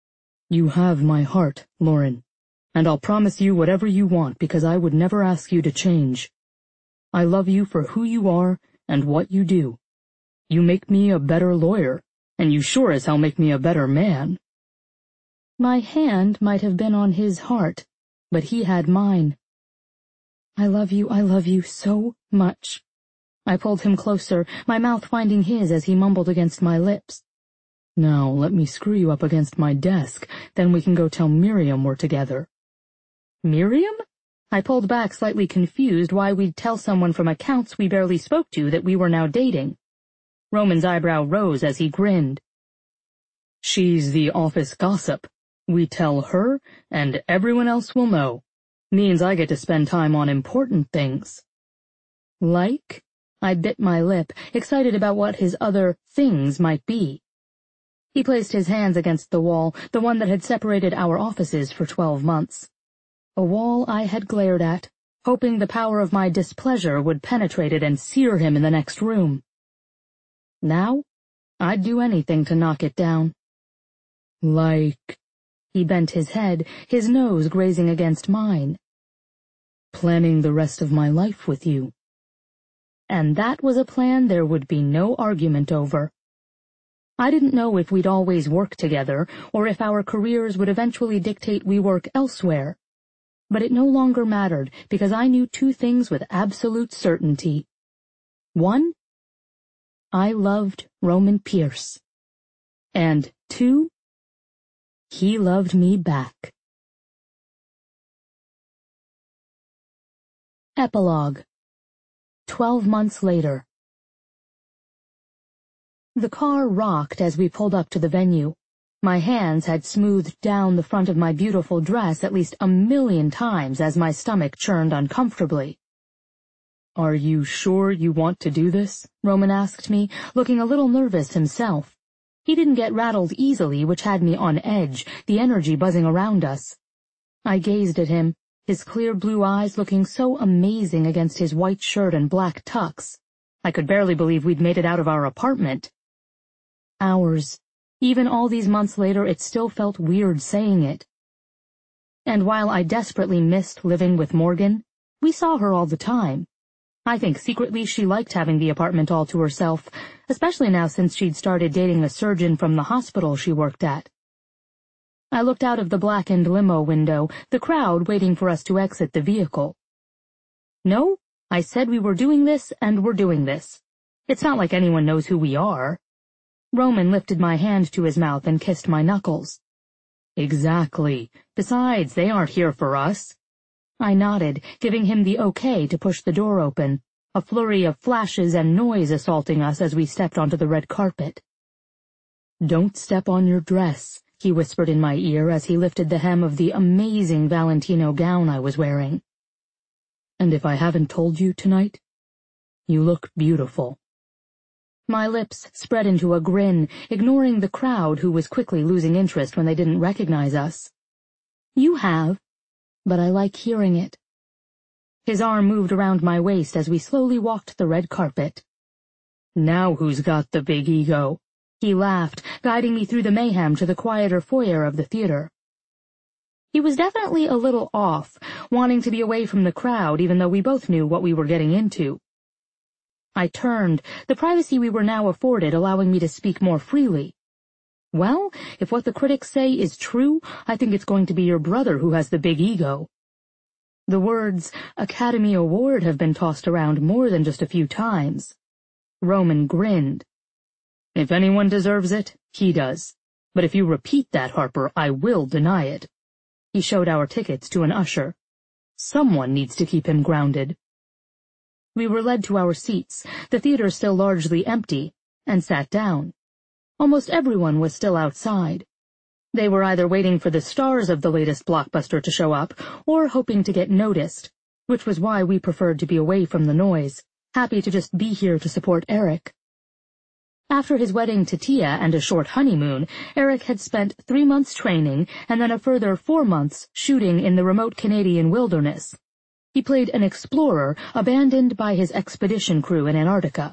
You have my heart, Lauren, and I'll promise you whatever you want because I would never ask you to change. I love you for who you are and what you do. You make me a better lawyer, and you sure as hell make me a better man." My hand might have been on his heart, but he had mine. "I love you, I love you so much." I pulled him closer, my mouth finding his as he mumbled against my lips. "Now let me screw you up against my desk, then we can go tell Miriam we're together." "Miriam?" I pulled back, slightly confused why we'd tell someone from accounts we barely spoke to that we were now dating. Roman's eyebrow rose as he grinned. "She's the office gossip. We tell her, and everyone else will know. Means I get to spend time on important things." "Like?" I bit my lip, excited about what his other things might be. He placed his hands against the wall, the one that had separated our offices for twelve months. A wall I had glared at, hoping the power of my displeasure would penetrate it and sear him in the next room. Now, I'd do anything to knock it down. "Like," he bent his head, his nose grazing against mine. "Planning the rest of my life with you." And that was a plan there would be no argument over. I didn't know if we'd always work together, or if our careers would eventually dictate we work elsewhere. But it no longer mattered, because I knew two things with absolute certainty. One, I loved Roman Pierce. And two, he loved me back. Epilogue. Twelve months later. The car rocked as we pulled up to the venue. My hands had smoothed down the front of my beautiful dress at least a million times as my stomach churned uncomfortably. "Are you sure you want to do this?" Roman asked me, looking a little nervous himself. He didn't get rattled easily, which had me on edge, the energy buzzing around us. I gazed at him, his clear blue eyes looking so amazing against his white shirt and black tux. I could barely believe we'd made it out of our apartment. Ours. Even all these months later, it still felt weird saying it. And while I desperately missed living with Morgan, we saw her all the time. I think secretly she liked having the apartment all to herself, especially now since she'd started dating a surgeon from the hospital she worked at. I looked out of the blackened limo window, the crowd waiting for us to exit the vehicle. "No, I said we were doing this, and we're doing this. It's not like anyone knows who we are." Roman lifted my hand to his mouth and kissed my knuckles. "Exactly. Besides, they aren't here for us." I nodded, giving him the okay to push the door open, a flurry of flashes and noise assaulting us as we stepped onto the red carpet. "Don't step on your dress," he whispered in my ear as he lifted the hem of the amazing Valentino gown I was wearing. "And if I haven't told you tonight, you look beautiful." My lips spread into a grin, ignoring the crowd who was quickly losing interest when they didn't recognize us. "You have, but I like hearing it." His arm moved around my waist as we slowly walked the red carpet. "Now who's got the big ego?" He laughed, guiding me through the mayhem to the quieter foyer of the theater. He was definitely a little off, wanting to be away from the crowd even though we both knew what we were getting into. I turned, the privacy we were now afforded allowing me to speak more freely. "Well, if what the critics say is true, I think it's going to be your brother who has the big ego." The words Academy Award have been tossed around more than just a few times. Roman grinned. "If anyone deserves it, he does. But if you repeat that, Harper, I will deny it." He showed our tickets to an usher. "Someone needs to keep him grounded." We were led to our seats, the theater still largely empty, and sat down. Almost everyone was still outside. They were either waiting for the stars of the latest blockbuster to show up, or hoping to get noticed, which was why we preferred to be away from the noise, happy to just be here to support Eric. After his wedding to Tia and a short honeymoon, Eric had spent three months training and then a further four months shooting in the remote Canadian wilderness. He played an explorer abandoned by his expedition crew in Antarctica.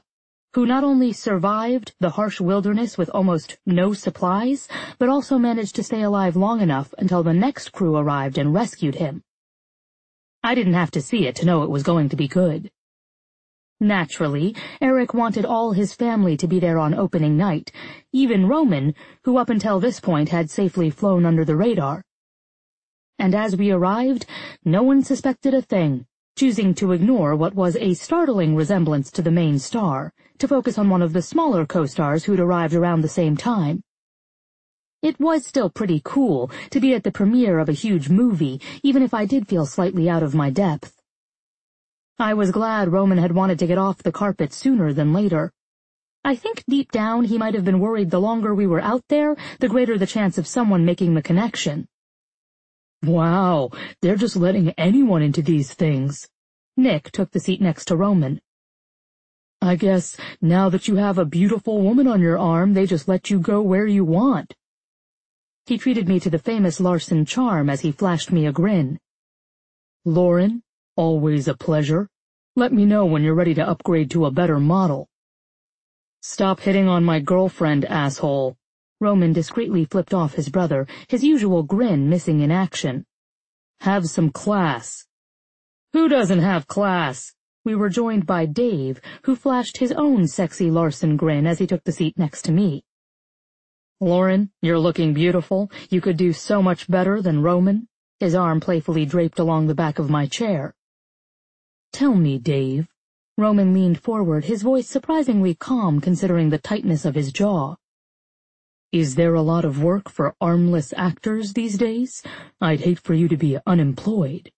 who not only survived the harsh wilderness with almost no supplies, but also managed to stay alive long enough until the next crew arrived and rescued him. I didn't have to see it to know it was going to be good. Naturally, Eric wanted all his family to be there on opening night, even Roman, who up until this point had safely flown under the radar. And as we arrived, no one suspected a thing, choosing to ignore what was a startling resemblance to the main star, to focus on one of the smaller co-stars who'd arrived around the same time. It was still pretty cool to be at the premiere of a huge movie, even if I did feel slightly out of my depth. I was glad Roman had wanted to get off the carpet sooner than later. I think deep down he might have been worried the longer we were out there, the greater the chance of someone making the connection. Wow, they're just letting anyone into these things. Nick took the seat next to Roman. I guess now that you have a beautiful woman on your arm, they just let you go where you want. He treated me to the famous Larson charm as he flashed me a grin. Lauren, always a pleasure. Let me know when you're ready to upgrade to a better model. Stop hitting on my girlfriend, asshole. Roman discreetly flipped off his brother, his usual grin missing in action. Have some class. Who doesn't have class? We were joined by Dave, who flashed his own sexy Larson grin as he took the seat next to me. Lauren, you're looking beautiful. You could do so much better than Roman. His arm playfully draped along the back of my chair. Tell me, Dave. Roman leaned forward, his voice surprisingly calm considering the tightness of his jaw. Is there a lot of work for armless actors these days? I'd hate for you to be unemployed.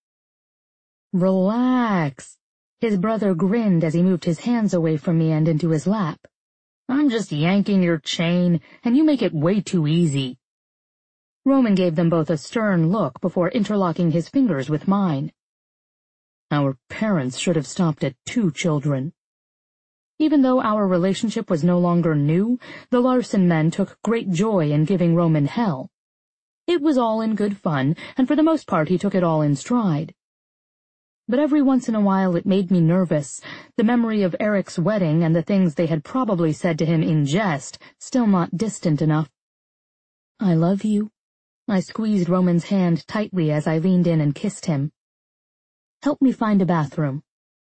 Relax. His brother grinned as he moved his hands away from me and into his lap. I'm just yanking your chain, and you make it way too easy. Roman gave them both a stern look before interlocking his fingers with mine. Our parents should have stopped at two children. Even though our relationship was no longer new, the Larson men took great joy in giving Roman hell. It was all in good fun, and for the most part he took it all in stride. But every once in a while it made me nervous, the memory of Eric's wedding and the things they had probably said to him in jest still not distant enough. I love you. I squeezed Roman's hand tightly as I leaned in and kissed him. Help me find a bathroom.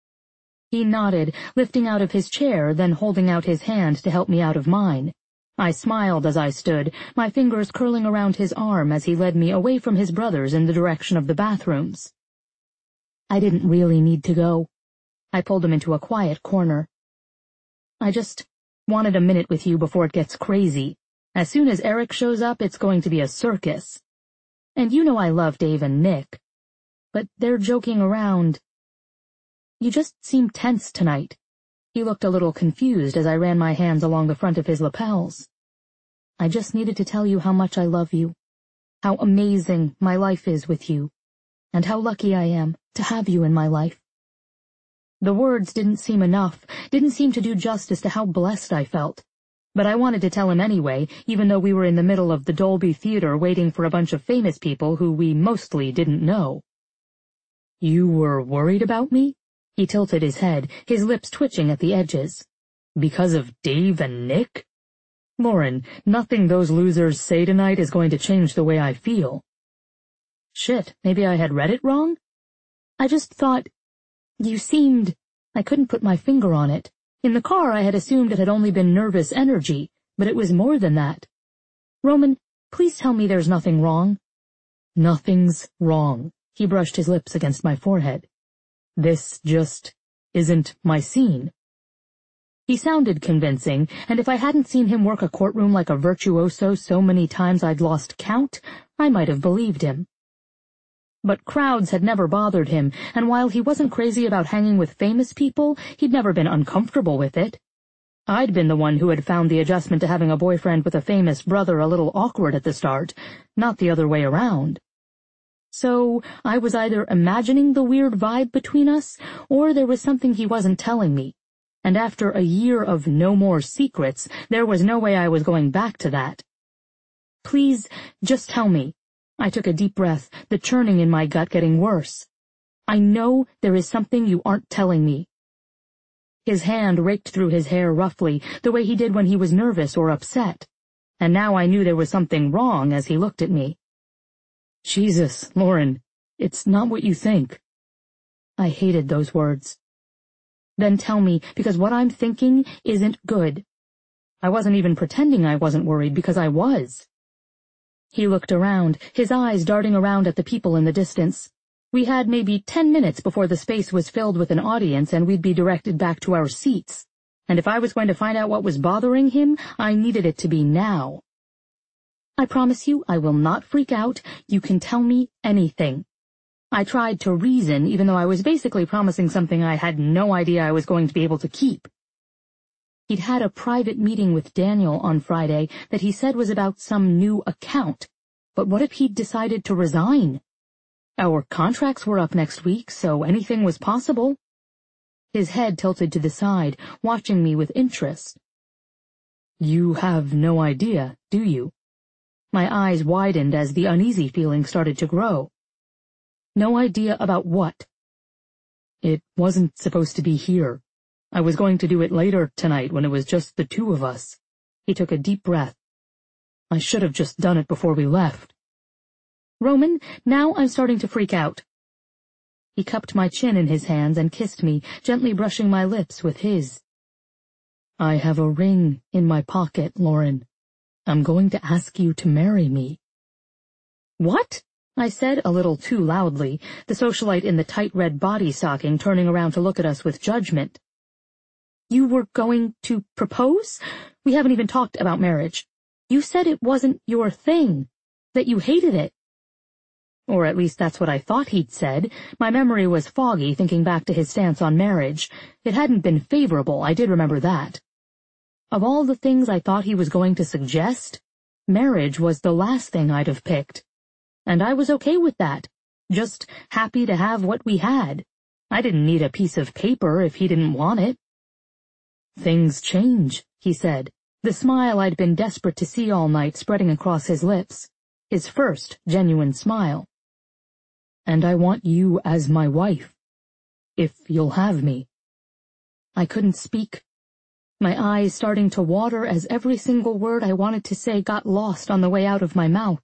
He nodded, lifting out of his chair, then holding out his hand to help me out of mine. I smiled as I stood, my fingers curling around his arm as he led me away from his brothers in the direction of the bathrooms. I didn't really need to go. I pulled him into a quiet corner. I just wanted a minute with you before it gets crazy. As soon as Eric shows up, it's going to be a circus. And you know I love Dave and Nick. But they're joking around. You just seem tense tonight. He looked a little confused as I ran my hands along the front of his lapels. I just needed to tell you how much I love you, how amazing my life is with you, and how lucky I am to have you in my life. The words didn't seem enough, didn't seem to do justice to how blessed I felt. But I wanted to tell him anyway, even though we were in the middle of the Dolby Theater waiting for a bunch of famous people who we mostly didn't know. You were worried about me? He tilted his head, his lips twitching at the edges. Because of Dave and Nick? Lauren, nothing those losers say tonight is going to change the way I feel. Shit, maybe I had read it wrong? I just thought... You seemed... I couldn't put my finger on it. In the car I had assumed it had only been nervous energy, but it was more than that. Roman, please tell me there's nothing wrong. Nothing's wrong. He brushed his lips against my forehead. This just isn't my scene. He sounded convincing, and if I hadn't seen him work a courtroom like a virtuoso so many times I'd lost count, I might have believed him. But crowds had never bothered him, and while he wasn't crazy about hanging with famous people, he'd never been uncomfortable with it. I'd been the one who had found the adjustment to having a boyfriend with a famous brother a little awkward at the start, not the other way around. So I was either imagining the weird vibe between us, or there was something he wasn't telling me. And after a year of no more secrets, there was no way I was going back to that. Please, just tell me. I took a deep breath, the churning in my gut getting worse. I know there is something you aren't telling me. His hand raked through his hair roughly, the way he did when he was nervous or upset. And now I knew there was something wrong as he looked at me. Jesus, Lauren, it's not what you think. I hated those words. Then tell me, because what I'm thinking isn't good. I wasn't even pretending I wasn't worried, because I was. He looked around, his eyes darting around at the people in the distance. We had maybe ten minutes before the space was filled with an audience and we'd be directed back to our seats. And if I was going to find out what was bothering him, I needed it to be now. I promise you I will not freak out. You can tell me anything. I tried to reason, even though I was basically promising something I had no idea I was going to be able to keep. He'd had a private meeting with Daniel on Friday that he said was about some new account. But what if he'd decided to resign? Our contracts were up next week, so anything was possible. His head tilted to the side, watching me with interest. You have no idea, do you? My eyes widened as the uneasy feeling started to grow. No idea about what? It wasn't supposed to be here. I was going to do it later tonight when it was just the two of us. He took a deep breath. I should have just done it before we left. Roman, now I'm starting to freak out. He cupped my chin in his hands and kissed me, gently brushing my lips with his. I have a ring in my pocket, Lauren. I'm going to ask you to marry me. What? I said a little too loudly, the socialite in the tight red body stocking turning around to look at us with judgment. You were going to propose? We haven't even talked about marriage. You said it wasn't your thing, that you hated it. Or at least that's what I thought he'd said. My memory was foggy, thinking back to his stance on marriage. It hadn't been favorable, I did remember that. Of all the things I thought he was going to suggest, marriage was the last thing I'd have picked. And I was okay with that, just happy to have what we had. I didn't need a piece of paper if he didn't want it. Things change, he said, the smile I'd been desperate to see all night spreading across his lips, his first genuine smile. And I want you as my wife, if you'll have me. I couldn't speak, my eyes starting to water as every single word I wanted to say got lost on the way out of my mouth.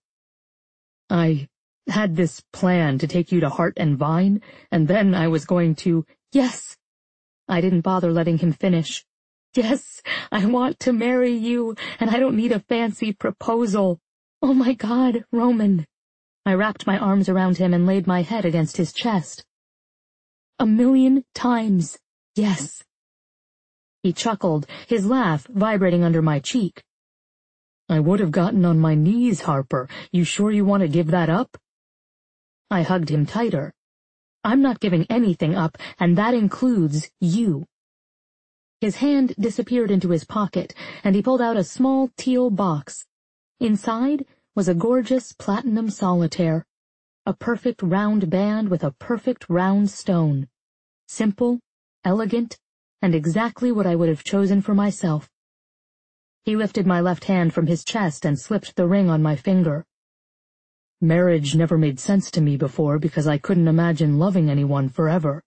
I had this plan to take you to Hart and Vine, and then I was going to— Yes. I didn't bother letting him finish. Yes, I want to marry you, and I don't need a fancy proposal. Oh my God, Roman. I wrapped my arms around him and laid my head against his chest. A million times, yes. He chuckled, his laugh vibrating under my cheek. I would have gotten on my knees, Harper. You sure you want to give that up? I hugged him tighter. I'm not giving anything up, and that includes you. His hand disappeared into his pocket, and he pulled out a small teal box. Inside was a gorgeous platinum solitaire, a perfect round band with a perfect round stone. Simple, elegant, and exactly what I would have chosen for myself. He lifted my left hand from his chest and slipped the ring on my finger. Marriage never made sense to me before because I couldn't imagine loving anyone forever.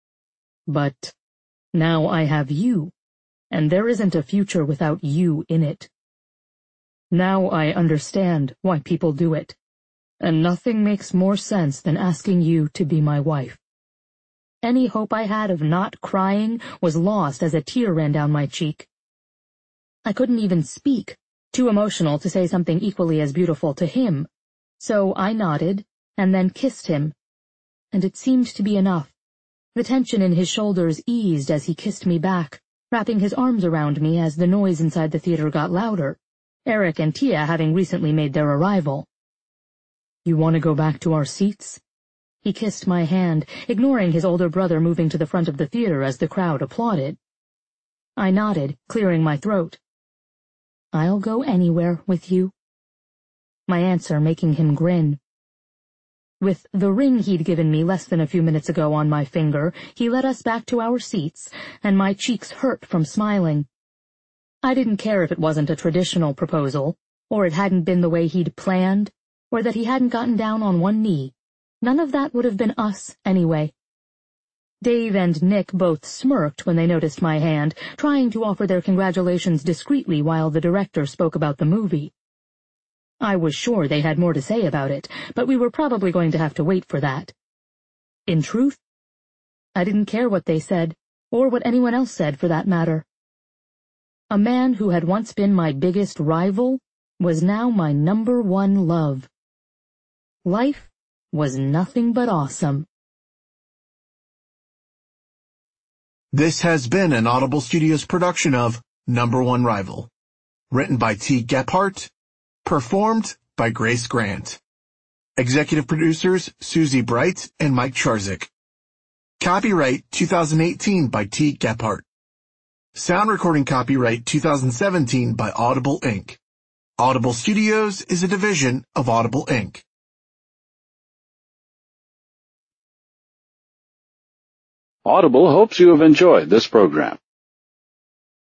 But now I have you, and there isn't a future without you in it. Now I understand why people do it, and nothing makes more sense than asking you to be my wife. Any hope I had of not crying was lost as a tear ran down my cheek. I couldn't even speak, too emotional to say something equally as beautiful to him, so I nodded and then kissed him, and it seemed to be enough. The tension in his shoulders eased as he kissed me back, wrapping his arms around me as the noise inside the theater got louder, Eric and Tia having recently made their arrival. You want to go back to our seats? He kissed my hand, ignoring his older brother moving to the front of the theater as the crowd applauded. I nodded, clearing my throat. I'll go anywhere with you. My answer making him grin. With the ring he'd given me less than a few minutes ago on my finger, he led us back to our seats, and my cheeks hurt from smiling. I didn't care if it wasn't a traditional proposal, or it hadn't been the way he'd planned, or that he hadn't gotten down on one knee. None of that would have been us, anyway. Dave and Nick both smirked when they noticed my hand, trying to offer their congratulations discreetly while the director spoke about the movie. I was sure they had more to say about it, but we were probably going to have to wait for that. In truth, I didn't care what they said, or what anyone else said for that matter. A man who had once been my biggest rival was now my number one love. Life was nothing but awesome. This has been an Audible Studios production of Number One Rival. Written by T. Gephardt. Performed by Grace Grant. Executive producers Susie Bright and Mike Charzik. Copyright two thousand eighteen by T. Gephardt. Sound recording copyright two thousand seventeen by Audible Incorporated. Audible Studios is a division of Audible Incorporated. Audible hopes you have enjoyed this program.